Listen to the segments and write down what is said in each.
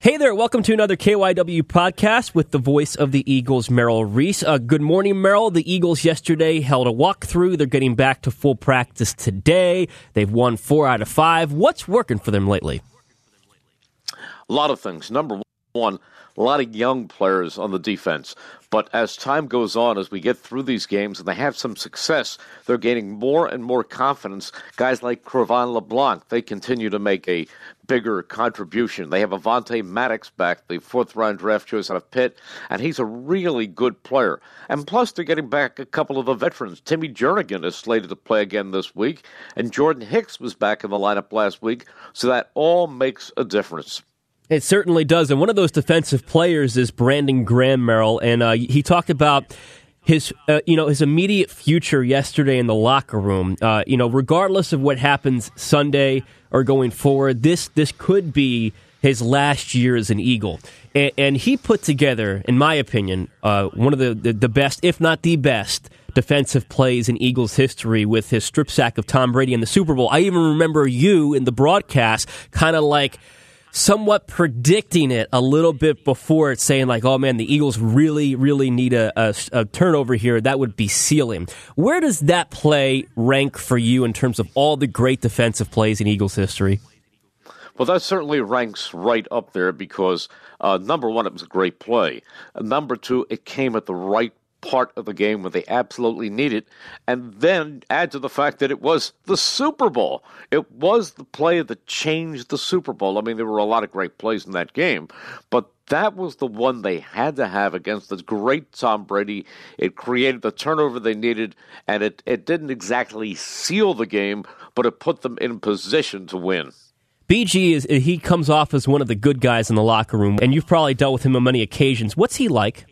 Hey there, welcome to another KYW podcast with the voice of the Eagles, Merrill Reese. Good morning, Merrill. The Eagles yesterday held a walkthrough. They're getting back to full practice today. They've won 4 out of 5. What's working for them lately? A lot of things. Number one, a lot of young players on the defense. But as time goes on, as we get through these games and they have some success, they're gaining more and more confidence. Guys like Cre'Von LeBlanc, they continue to make a bigger contribution. They have Avonte Maddox back, the 4th-round draft choice out of Pitt, and he's a really good player. And plus, they're getting back a couple of the veterans. Timmy Jernigan is slated to play again this week, and Jordan Hicks was back in the lineup last week, so that all makes a difference. It certainly does, and one of those defensive players is Brandon Graham, Merrill, and he talked about his immediate future yesterday in the locker room. Regardless of what happens Sunday or going forward, this could be his last year as an Eagle, and he put together, in my opinion, one of the best, if not the best, defensive plays in Eagles history with his strip sack of Tom Brady in the Super Bowl. I even remember you in the broadcast kind of like somewhat predicting it a little bit before it, saying like, oh man, the Eagles really, really need a turnover here. That would be sealing. Where does that play rank for you in terms of all the great defensive plays in Eagles history? Well, that certainly ranks right up there because, number one, it was a great play. Number two, it came at the right part of the game when they absolutely need it, and then add to the fact that it was the Super Bowl. It was the play that changed the Super Bowl. I mean, there were a lot of great plays in that game, but that was the one they had to have against the great Tom Brady. It created the turnover they needed, and it didn't exactly seal the game, but it put them in position to win. BG, he comes off as one of the good guys in the locker room, and you've probably dealt with him on many occasions. What's he like?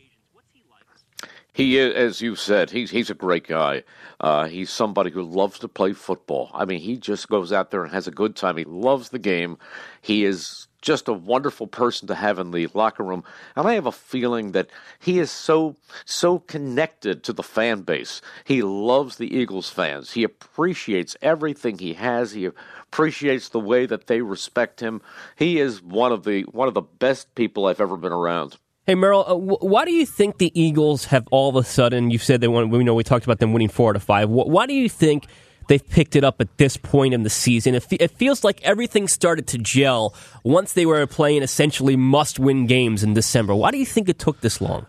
He is, as you said, he's a great guy. He's somebody who loves to play football. I mean, he just goes out there and has a good time. He loves the game. He is just a wonderful person to have in the locker room. And I have a feeling that he is so connected to the fan base. He loves the Eagles fans. He appreciates everything he has. He appreciates the way that they respect him. He is one of the best people I've ever been around. Hey, Merrill, why do you think the Eagles have all of a sudden, you said we talked about them winning 4 out of 5. Why do you think they've picked it up at this point in the season? It feels like everything started to gel once they were playing essentially must-win games in December. Why do you think it took this long?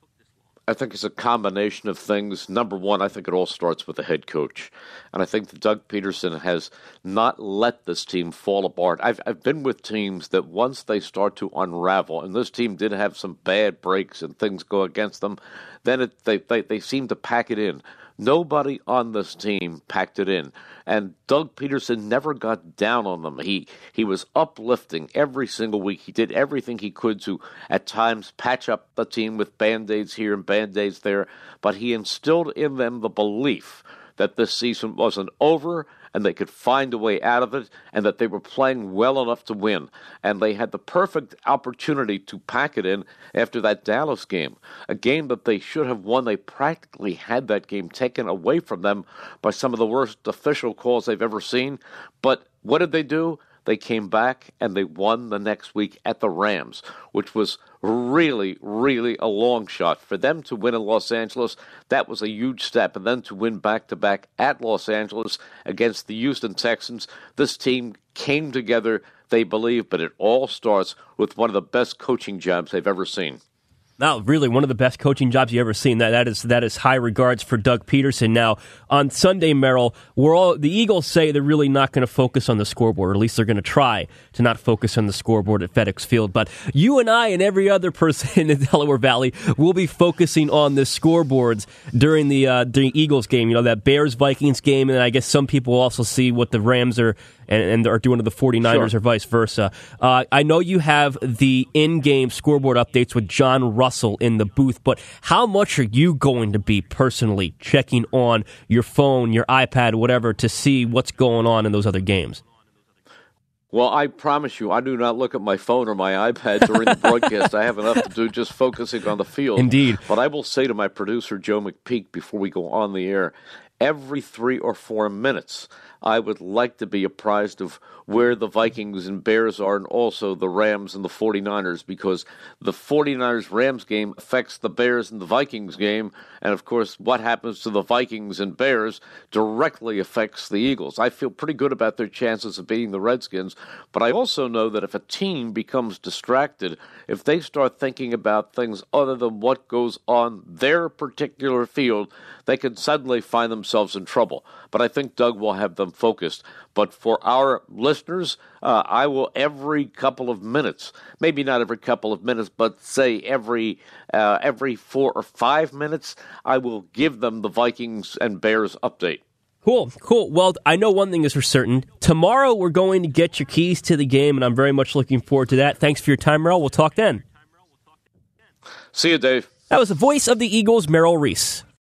I think it's a combination of things. Number one, I think it all starts with the head coach. And I think that Doug Peterson has not let this team fall apart. I've been with teams that once they start to unravel, and this team did have some bad breaks and things go against them, then they seem to pack it in. Nobody on this team packed it in. And Doug Peterson never got down on them. He was uplifting every single week. He did everything he could to, at times, patch up the team with Band-Aids here and Band-Aids there. But he instilled in them the belief that this season wasn't over and they could find a way out of it and that they were playing well enough to win. And they had the perfect opportunity to pack it in after that Dallas game, a game that they should have won. They practically had that game taken away from them by some of the worst official calls they've ever seen. But what did they do? They came back and they won the next week at the Rams, which was really, really a long shot. For them to win in Los Angeles, that was a huge step. And then to win back-to-back at Los Angeles against the Houston Texans, this team came together, they believe, but it all starts with one of the best coaching jobs they've ever seen. Now, really, one of the best coaching jobs you've ever seen. That is high regards for Doug Peterson. Now, on Sunday, Merrill, the Eagles say they're really not going to focus on the scoreboard, or at least they're going to try to not focus on the scoreboard at FedEx Field. But you and I and every other person in the Delaware Valley will be focusing on the scoreboards during the Eagles game. You know, that Bears-Vikings game, and I guess some people will also see what the Rams are and are doing to the 49ers, sure, or vice versa. I know you have the in-game scoreboard updates with John Russell in the booth, but how much are you going to be personally checking on your phone, your iPad, whatever, to see what's going on in those other games? Well, I promise you, I do not look at my phone or my iPad during the broadcast. I have enough to do just focusing on the field. Indeed. But I will say to my producer, Joe McPeak, before we go on the air, every 3 or 4 minutes, I would like to be apprised of where the Vikings and Bears are, and also the Rams and the 49ers, because the 49ers-Rams game affects the Bears and the Vikings game, and of course what happens to the Vikings and Bears directly affects the Eagles. I feel pretty good about their chances of beating the Redskins, but I also know that if a team becomes distracted, if they start thinking about things other than what goes on their particular field, they can suddenly find themselves in trouble. But I think Doug will have them focused. But for our listeners, I will every couple of minutes, maybe not every couple of minutes, but say every 4 or 5 minutes, I will give them the Vikings and Bears update. Cool. Well, I know one thing is for certain. Tomorrow we're going to get your keys to the game, and I'm very much looking forward to that. Thanks for your time, Merrill. We'll talk then. See you, Dave. That was the voice of the Eagles, Merrill Reese.